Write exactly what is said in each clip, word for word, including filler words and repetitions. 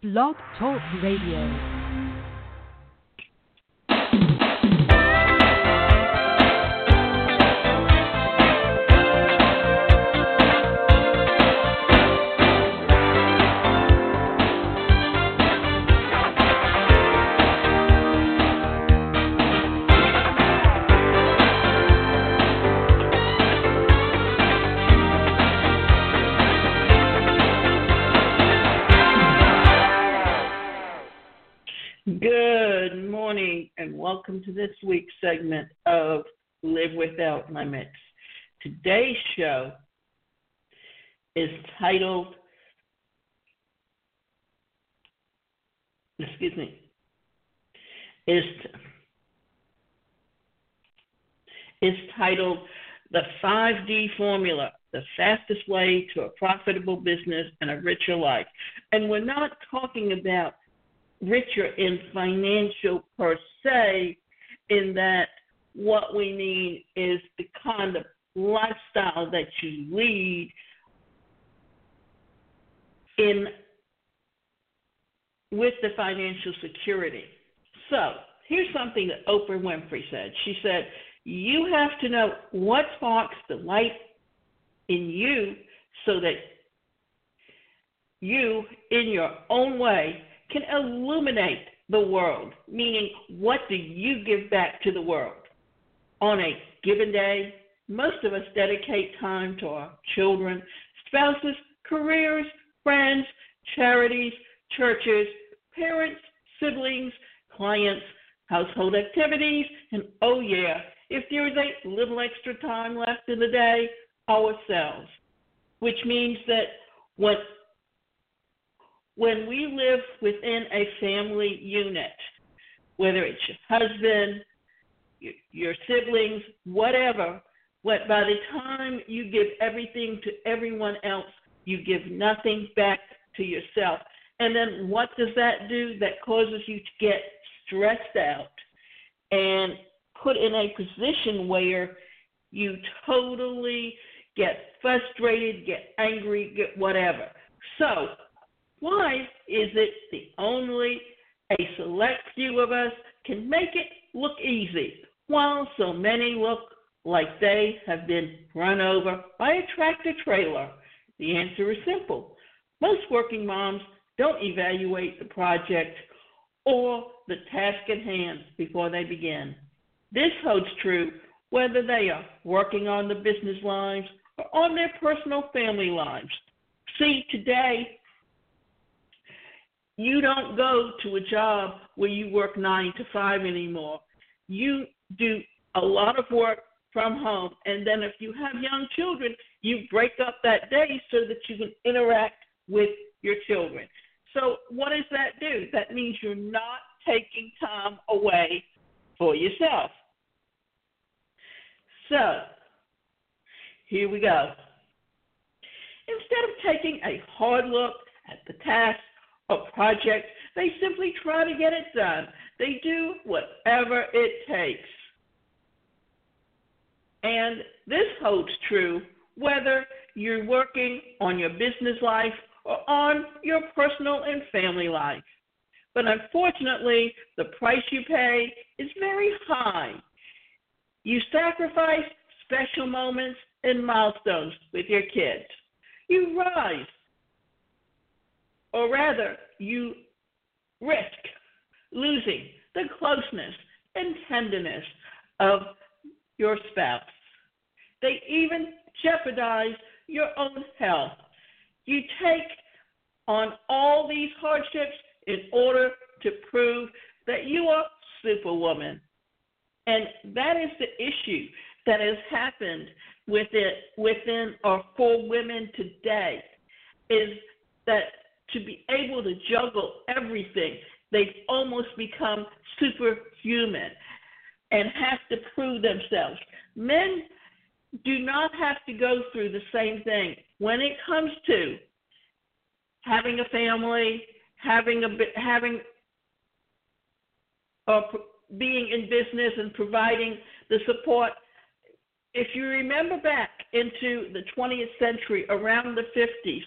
Blog Talk Radio. Good morning and welcome to this week's segment of Live Without Limits. Today's show is titled, excuse me, is, is titled The five D Formula, the fastest way to a profitable business and a richer life. And we're not talking about richer in financial per se, in that what we need is the kind of lifestyle that you lead in with the financial security. So here's something that Oprah Winfrey said. She said, you have to know what sparks the light in you so that you, in your own way, can illuminate the world, meaning what do you give back to the world? On a given day, most of us dedicate time to our children, spouses, careers, friends, charities, churches, parents, siblings, clients, household activities, and oh yeah, if there is a little extra time left in the day, ourselves, which means that what When we live within a family unit, whether it's your husband, your, your siblings, whatever, what by the time you give everything to everyone else, you give nothing back to yourself. And then what does that do? That causes you to get stressed out and put in a position where you totally get frustrated, get angry, get whatever. So why is it the only a select few of us can make it look easy, while so many look like they have been run over by a tractor trailer? The answer is simple. Most working moms don't evaluate the project or the task at hand before they begin. This holds true whether they are working on the business lives or on their personal family lives. See, today, you don't go to a job where you work nine to five anymore. You do a lot of work from home, and then if you have young children, you break up that day so that you can interact with your children. So what does that do? That means you're not taking time away for yourself. So here we go. Instead of taking a hard look at the task or project, they simply try to get it done. They do whatever it takes. And this holds true whether you're working on your business life or on your personal and family life. But unfortunately, the price you pay is very high. You sacrifice special moments and milestones with your kids. You rise, or rather, you risk losing the closeness and tenderness of your spouse. They even jeopardize your own health. You take on all these hardships in order to prove that you are Superwoman. And that is the issue that has happened with it, within or for women today, is that to be able to juggle everything, they've almost become superhuman and have to prove themselves. Men do not have to go through the same thing. When it comes to having a family, having a having or being in business and providing the support, if you remember back into the twentieth century, around the fifties,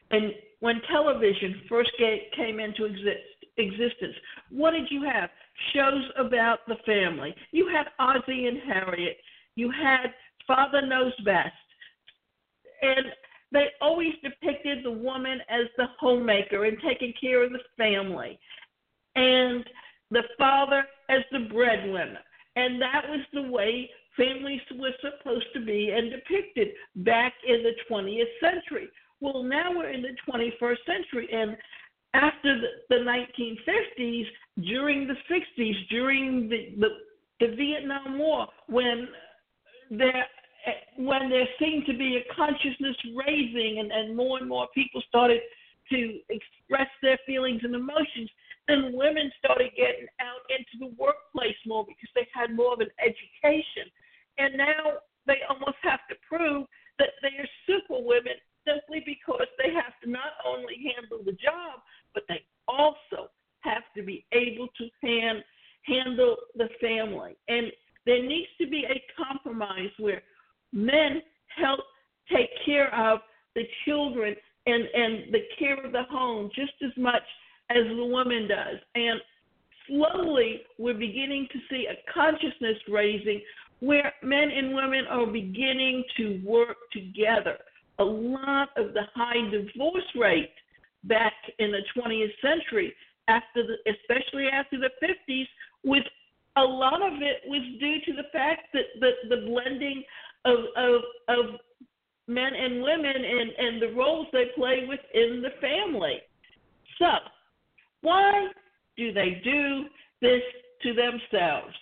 And when television first came into exist, existence, what did you have? Shows about the family. You had Ozzie and Harriet. You had Father Knows Best. And they always depicted the woman as the homemaker and taking care of the family, and the father as the breadwinner. And that was the way families were supposed to be and depicted back in the twentieth century. Well, now we're in the twenty-first century, and after the, the nineteen fifties, during the sixties, during the, the, the Vietnam War, when there when there seemed to be a consciousness raising and, and more and more people started to express their feelings and emotions, then women started getting out into the workplace more because they had more of an education. And now they almost have to prove that they are super women simply because they have to not only handle the job, but they also have to be able to hand, handle the family. And there needs to be a compromise where men help take care of the children and, and the care of the home just as much as the woman does. And slowly we're beginning to see a consciousness raising where men and women are beginning to work together. A lot of the high divorce rate back in the twentieth century, after the, especially after the fifties, was a lot of it was due to the fact that the, the blending of, of, of men and women and, and the roles they play within the family. So, why do they do this to themselves?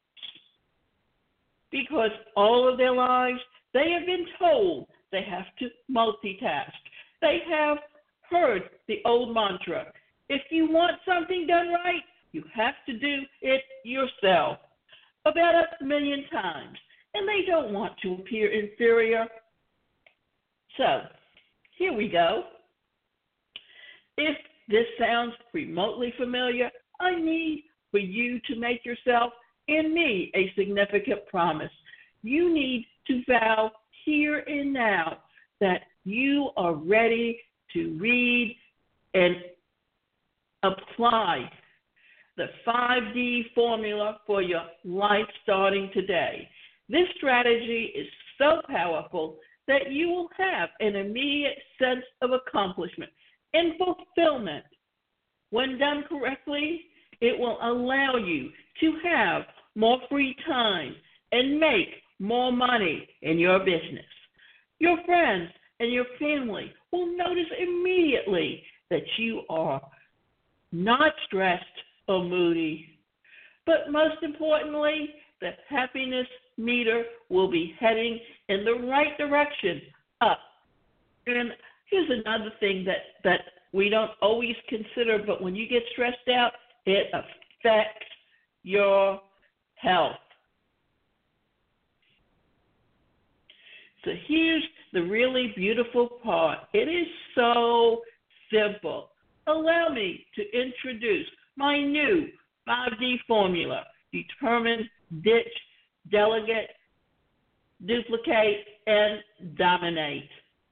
Because all of their lives they have been told they have to multitask. They have heard the old mantra, if you want something done right, you have to do it yourself, about a million times. And they don't want to appear inferior. So, here we go. If this sounds remotely familiar, I need for you to make yourself and me a significant promise. You need to vow here and now that you are ready to read and apply the five D formula for your life starting today. This strategy is so powerful that you will have an immediate sense of accomplishment and fulfillment. When done correctly, it will allow you to have more free time and make more money in your business. Your friends and your family will notice immediately that you are not stressed or moody. But most importantly, the happiness meter will be heading in the right direction, up. And here's another thing that, that we don't always consider, but when you get stressed out, it affects your health. So here's the really beautiful part. It is so simple. Allow me to introduce my new five D formula: determine, ditch, delegate, duplicate, and dominate.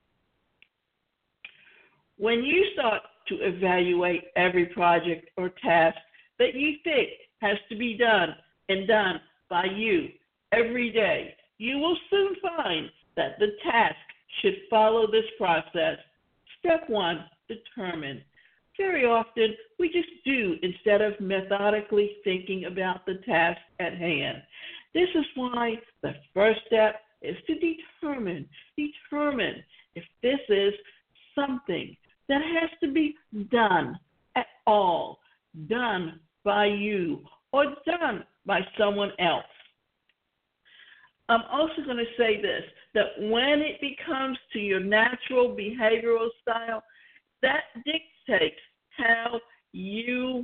When you start to evaluate every project or task that you think has to be done and done by you every day, you will soon find that the task should follow this process. Step one, determine. Very often, we just do instead of methodically thinking about the task at hand. This is why the first step is to determine. Determine if this is something that has to be done at all, done by you, or done by someone else. I'm also going to say this, that when it becomes to your natural behavioral style, that dictates how you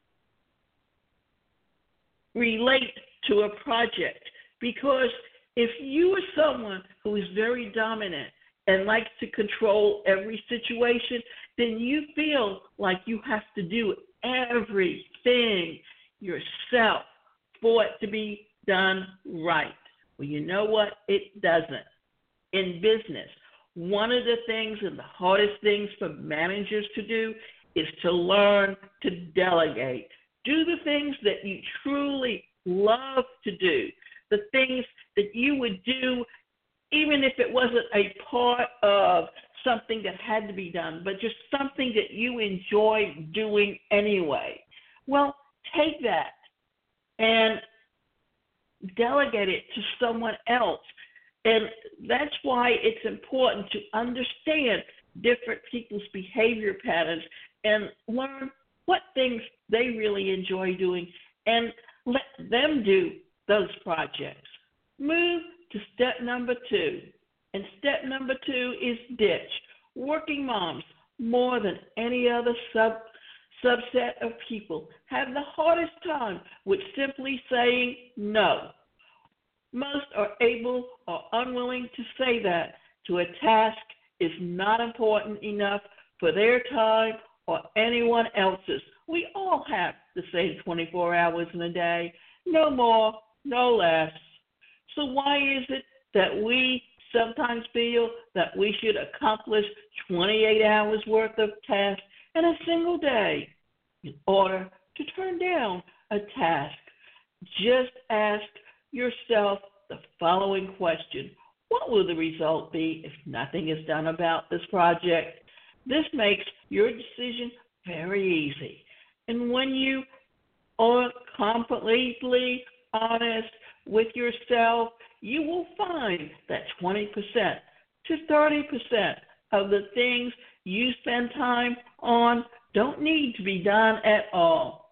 relate to a project. Because if you are someone who is very dominant and likes to control every situation, then you feel like you have to do everything yourself for it to be done right. Well, you know what? It doesn't. In business, One of the things and the hardest things for managers to do is to learn to delegate. Do the things that you truly love to do, the things that you would do even if it wasn't a part of something that had to be done, but just something that you enjoy doing anyway. Well, take that and delegate it to someone else. And that's why it's important to understand different people's behavior patterns and learn what things they really enjoy doing and let them do those projects. Move to step number two. And step number two is ditch. Working moms, more than any other sub subset of people, have the hardest time with simply saying no. Most are able or unwilling to say that to a task is not important enough for their time or anyone else's. We all have the same twenty-four hours in a day, no more, no less. So why is it that we sometimes feel that we should accomplish twenty-eight hours worth of tasks in a single day in order to turn down a task? Just ask yourself the following question. What will the result be if nothing is done about this project? This makes your decision very easy. And when you are completely honest with yourself, you will find that twenty percent to thirty percent of the things you spend time on don't need to be done at all.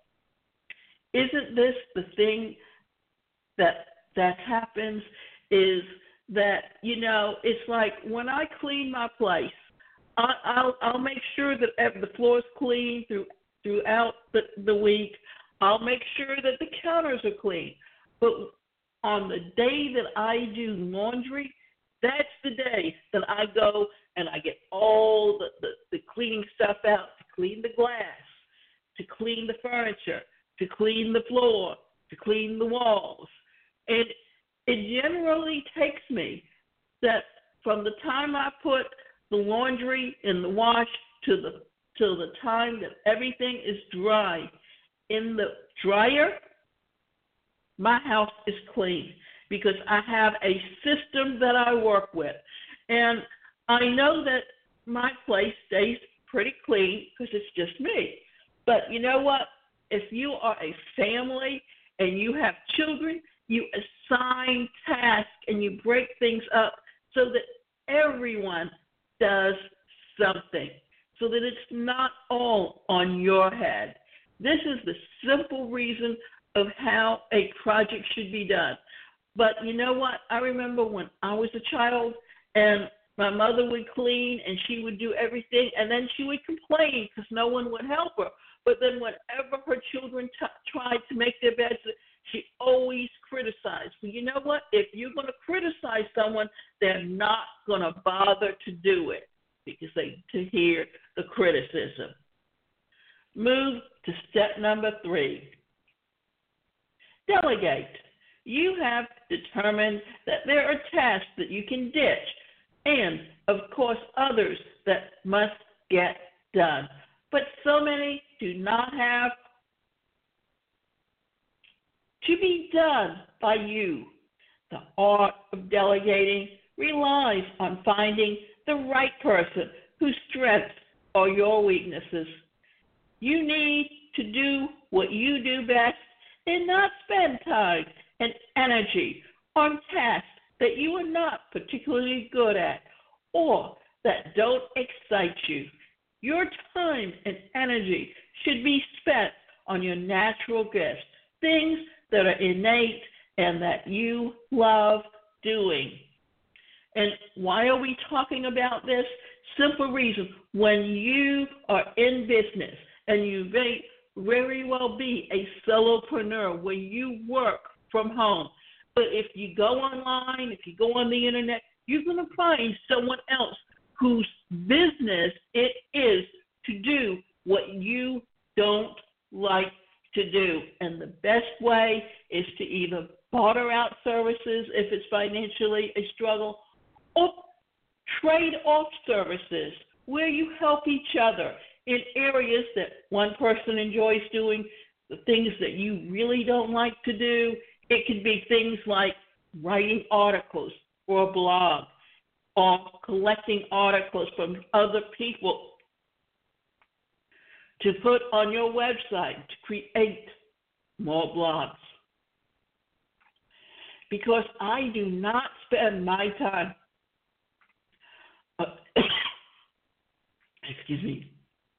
Isn't this the thing that that happens is that, you know, it's like when I clean my place, I, I'll, I'll make sure that the floor's clean through, throughout the, the week. I'll make sure that the counters are clean. But on the day that I do laundry, that's the day that I go and I get all the, the, the cleaning stuff out, to clean the glass, to clean the furniture, to clean the floor, to clean the walls. And it generally takes me that from the time I put the laundry in the wash to the till the time that everything is dry in the dryer, my house is clean because I have a system that I work with. And I know that my place stays pretty clean because it's just me. But you know what? If you are a family and you have children, you assign tasks and you break things up so that everyone does something, so that it's not all on your head. This is the simple reason of how a project should be done. But you know what? I remember when I was a child and my mother would clean and she would do everything, and then she would complain because no one would help her. But then whenever her children t- tried to make their beds, she always criticized. Well, you know what? If you're going to criticize someone, they're not going to bother to do it because they to hear the criticism. Move to step number three. Delegate. You have determined that there are tasks that you can ditch and, of course, others that must get done. But so many do not have to be done by you. The art of delegating relies on finding the right person whose strengths are your weaknesses. You need to do what you do best and not spend time and energy on tasks that you are not particularly good at or that don't excite you. Your time and energy should be spent on your natural gifts, things that are innate and that you love doing. And why are we talking about this? Simple reason. When you are in business and you may very well be a solopreneur where you work from home, but if you go online, if you go on the internet, you're going to find someone else whose business it is to do what you don't like to do. And the best way is to either barter out services if it's financially a struggle, or Trade-off services where you help each other in areas that one person enjoys doing, the things that you really don't like to do. It could be things like writing articles for a blog or collecting articles from other people to put on your website to create more blogs. Because I do not spend my time, uh, excuse me,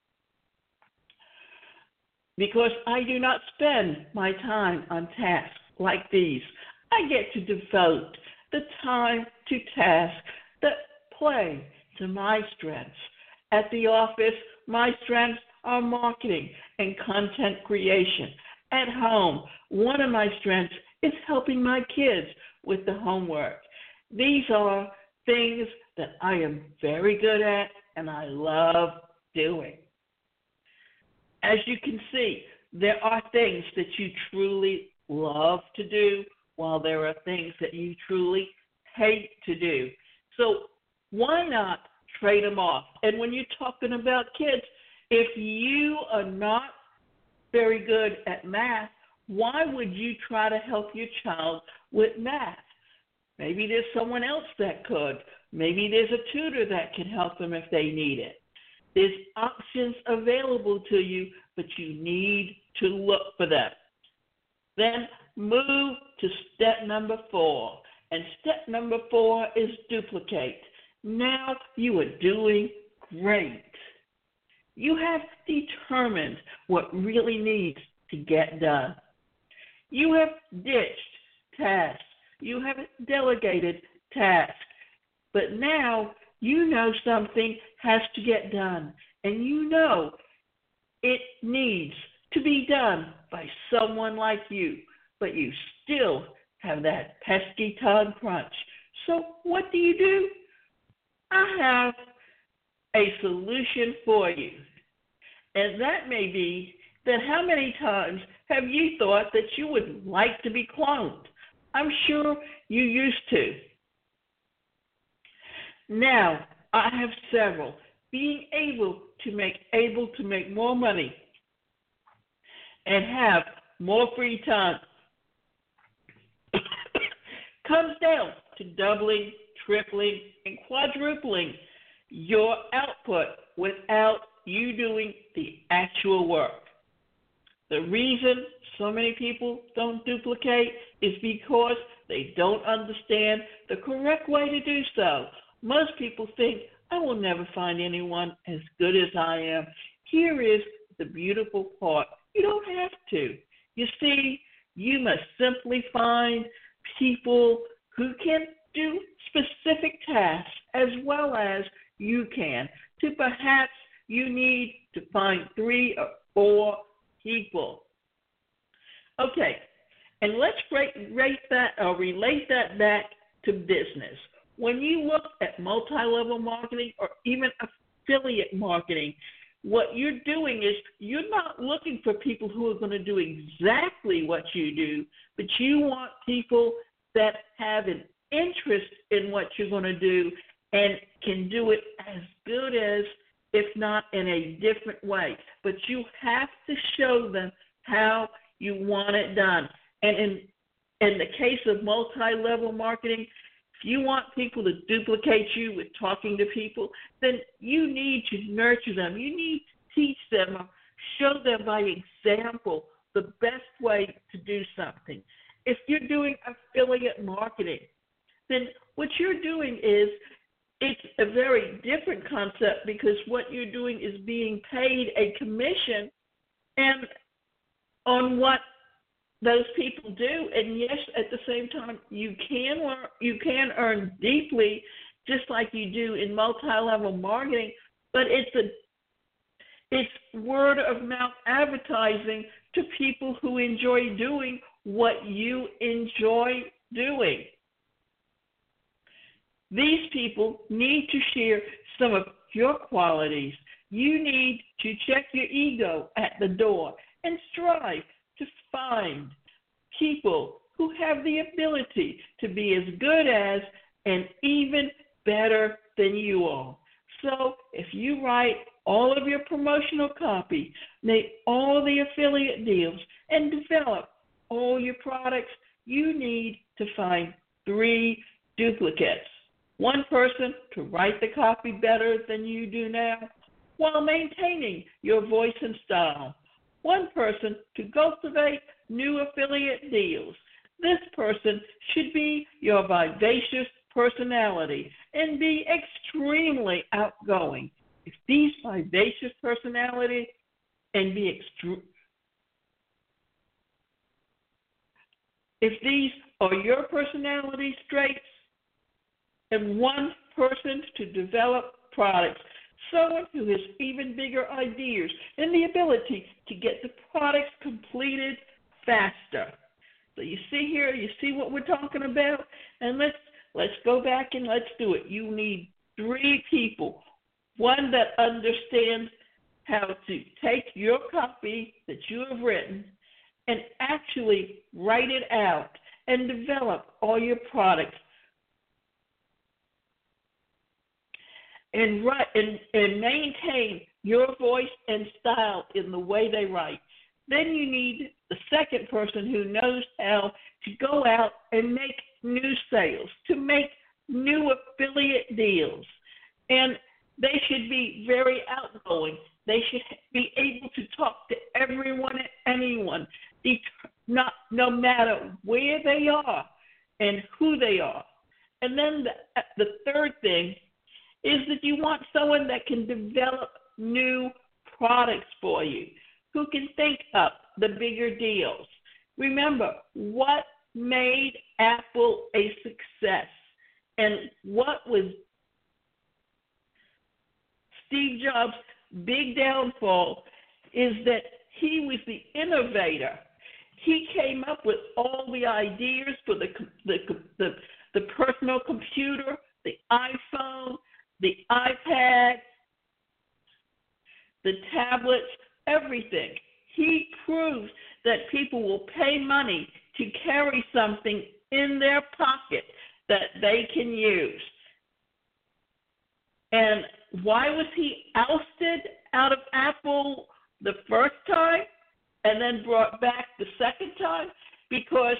because I do not spend my time on tasks like these. I get to devote the time to tasks that play to my strengths. At the office, my strengths are marketing and content creation. At home, one of my strengths is helping my kids with the homework. These are things that I am very good at and I love doing. As you can see, there are things that you truly love to do, while there are things that you truly hate to do. So why not trade them off? And when you're talking about kids, if you are not very good at math, why would you try to help your child with math? Maybe there's someone else that could. Maybe there's a tutor that can help them if they need it. There's options available to you, but you need to look for them. Then move to step number four. And step number four is duplicate. Now you are doing great. You have determined what really needs to get done. You have ditched tasks. You have delegated tasks. But now you know something has to get done, and you know it needs to be done by someone like you, but you still have that pesky time crunch. So what do you do? I have a solution for you, and that may be that how many times have you thought that you would like to be cloned? I'm sure you used to. Now, I have several. Being able to make able to make more money and have more free time comes down to doubling, tripling, and quadrupling your output without you doing the actual work. The reason so many people don't duplicate is because they don't understand the correct way to do so. Most people think, I will never find anyone as good as I am. Here is the beautiful part. You don't have to. You see, you must simply find people who can do specific tasks as well as you can. To perhaps you need to find three or four people. Okay, and let's rate, rate that or relate that back to business. When you look at multi-level marketing or even affiliate marketing, what you're doing is you're not looking for people who are going to do exactly what you do, but you want people that have an interest in what you're going to do and can do it as good as, if not in a different way. But you have to show them how you want it done. And in, in the case of multi-level marketing, if you want people to duplicate you with talking to people, then you need to nurture them. You need to teach them or show them by example the best way to do something. If you're doing affiliate marketing, then what you're doing is it's a very different concept because what you're doing is being paid a commission and on what those people do, and yes, at the same time, you can you can earn deeply, just like you do in multi-level marketing. But it's a it's word of mouth advertising to people who enjoy doing what you enjoy doing. These people need to share some of your qualities. You need to check your ego at the door and strive to find people who have the ability to be as good as and even better than you are. So if you write all of your promotional copy, make all the affiliate deals, and develop all your products, you need to find three duplicates. One person to write the copy better than you do now while maintaining your voice and style. One person to cultivate new affiliate deals. This person should be your vivacious personality and be extremely outgoing. If these vivacious personality and be extreme, if these are your personality traits, and one person to develop products, someone who has even bigger ideas and the ability to get the products completed faster. So you see here, you see what we're talking about? And let's let's go back and let's do it. You need three people. One that understands how to take your copy that you have written and actually write it out and develop all your products and write and, and maintain your voice and style in the way they write. Then you need the second person who knows how to go out and make new sales, to make new affiliate deals. And they should be very outgoing. They should be able to talk to everyone and anyone, not, no matter where they are and who they are. And then the, the third thing is that you want someone that can develop new products for you, who can think up the bigger deals. Remember, what made Apple a success and what was Steve Jobs' big downfall is that he was the innovator. He came up with all the ideas for the the the, the personal computer, the iPhone, the iPad, the tablets, everything. He proves that people will pay money to carry something in their pocket that they can use. And why was he ousted out of Apple the first time and then brought back the second time? Because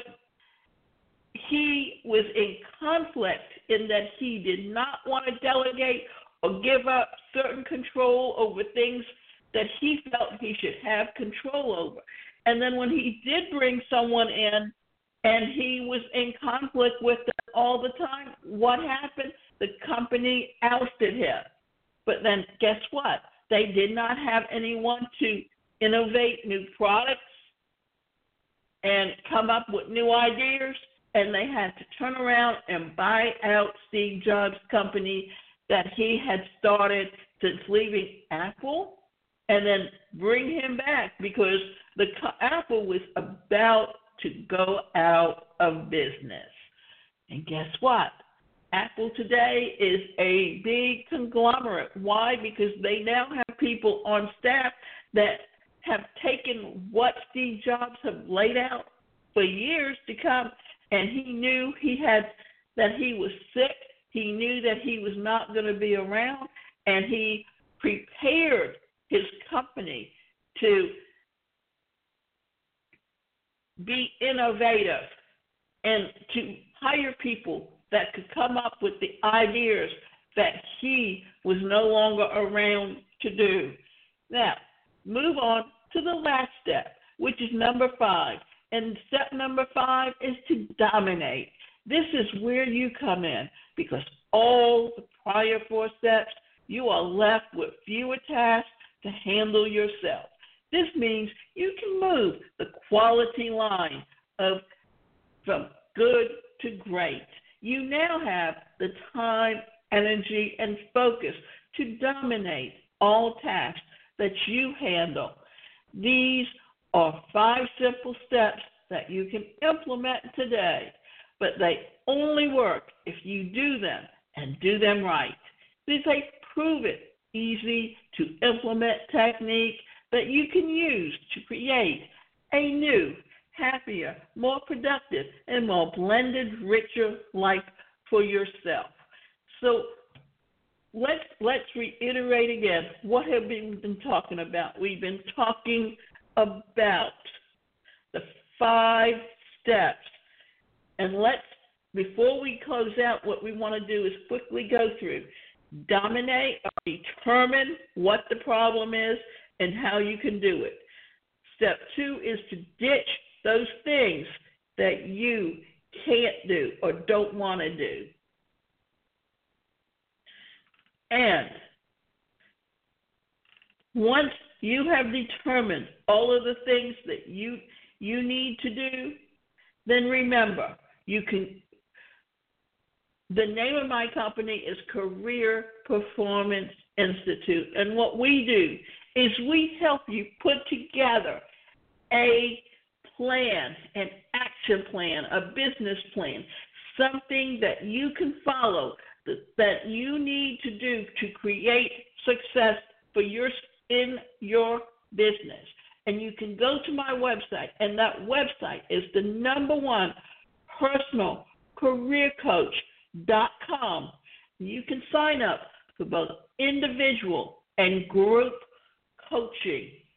he was in conflict in that he did not want to delegate or give up certain control over things that he felt he should have control over. And then when he did bring someone in and he was in conflict with them all the time, what happened? The company ousted him. But then guess what? They did not have anyone to innovate new products and come up with new ideas, and they had to turn around and buy out Steve Jobs' company that he had started since leaving Apple, and then bring him back because the Apple was about to go out of business. And guess what? Apple today is a big conglomerate. Why? Because they now have people on staff that have taken what Steve Jobs have laid out for years to come, and he knew he had that he was sick. He knew that he was not going to be around, and he prepared his company to be innovative and to hire people that could come up with the ideas that he was no longer around to do. Now, move on to the last step, which is number five. And step number five is to dominate. This is where you come in, because all the prior four steps, you are left with fewer tasks to handle yourself. This means you can move the quality line of from good to great. You now have the time, energy, and focus to dominate all tasks that you handle. These are five simple steps that you can implement today, but they only work if you do them and do them right. This is a proven, easy to implement technique that you can use to create a new, happier, more productive, and more blended, richer life for yourself. So let's let's reiterate again. What have we been talking about? We've been talking about the five steps. And let's, before we close out, what we want to do is quickly go through, dominate, or determine what the problem is and how you can do it. Step two is to ditch those things that you can't do or don't want to do. And once you have determined all of the things that you you need to do, then remember, you can, the name of my company is Career Performance Institute. And what we do is we help you put together a plan, an action plan, a business plan, something that you can follow, that, that you need to do to create success for your in your business. And you can go to my website, and that website is the number one, personal career coach dot com. You can sign up for both individual and group coaching.